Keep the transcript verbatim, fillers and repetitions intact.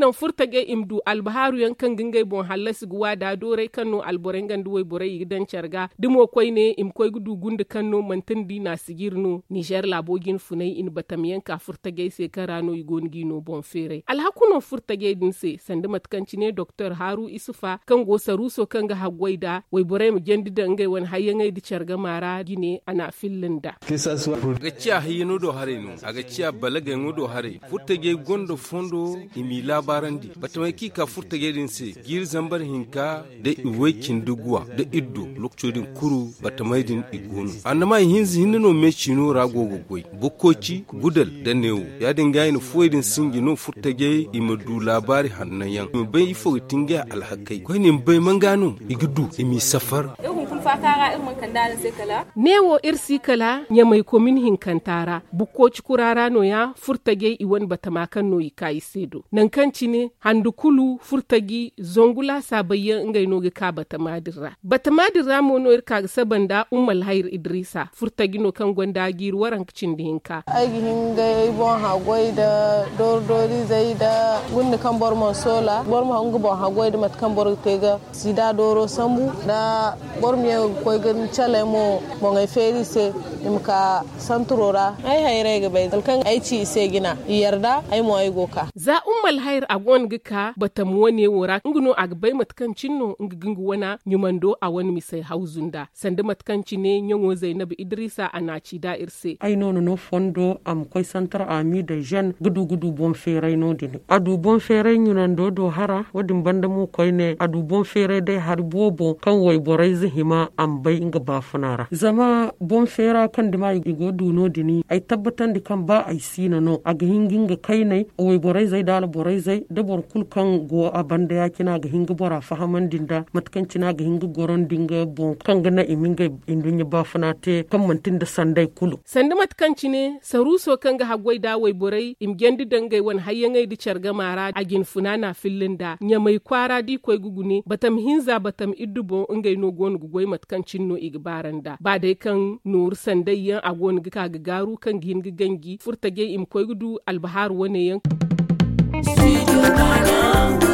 nan furtage imdu albaharu yan kan gingai bon hallas guwa da dore kanno alboren gandu way borai gidan carga dimo koy ne im koy gudu gunde kanno mantindi na sigirno Niger labogin funai in batamiyan ka furtage se karano igongi no bon fere alhakuno furtage din se sande matkanci ne Dr Haru Isufa kan go saruso kan ga hagwaida way borai mu jendi da ngai won hayangai di carga mara gine ana fillinda ga ciya hayino do hareno aga ciya balaga ngodo hare furtage gondo fondo imi labarandi batamai ki ka furtage din se gir zambar hinka da iwekin duguwa da iddo lokcodin kuru batamai din igonu annama hinzi hinno mechino rago gogoi bukkoci gudal da newo ya dinga yin foidin singi no furtage imadu labari hannayan mu bai ifo tinga alhakai ko ne bai mangano igudu imi safar newo irsi kala nya mai komin hinkantara bukkoci kurara no ya furtage iwan batamakan no ikai sedo nan kanci ne handukulu furtagi zongula sabayya ngai no ga ka batamadira batamadira mo no irka sabanda ummal hayr idrisa furtagi no kan gonda gir waran kicin dinka aigi hinga bon hagoi da dordori zai da gunni kan bormon sola bormo hangu bon hagoi da mat kan bor tega sida doro sambu da bormiye koy gan chalemo mo ngai feri se imka santurora ai hayre ga bai kan aici se gina yarda ai mo ai goka za ummal hayr agon gika batam wone wora nguno agbai matkan cinno ngingu wana nyumando a wani misai hauzunda sanda matkanci ne nyongo Zainab Idrisa anaci da irse ai nono no fondo am koy santar ami de jeune gudu gudu bon fere no dini adu bon fere nyunando do hara wadin banda mu koy ne adu bon fere de har bobo kan woy boray zihima am bai inga bafunara zama bon fera kan dima igo du no dini ai tabbatan di kan ba ai sina no aga hinginga kai ne woy boray zai dala boray zai da bor kul kan go a banda ya kina ga hinga bora fahaman dinda matkanci na ga hinga goron dinga bon kan gana iminga indunya bafunate kan mantin da sandai kulu sanda matkanci ne saruso kan ga hagwai da wai borai im gendi dangai wan hayangai di charga mara agin funana fillinda nya mai kwara di koy gugune batam hinza batam iddubo ngai no gon gugoi matkancin no igbaranda ba dai kan nur sandai yan agon ga ga garu kan gin gangi furtage im koy gudu albahar wane yan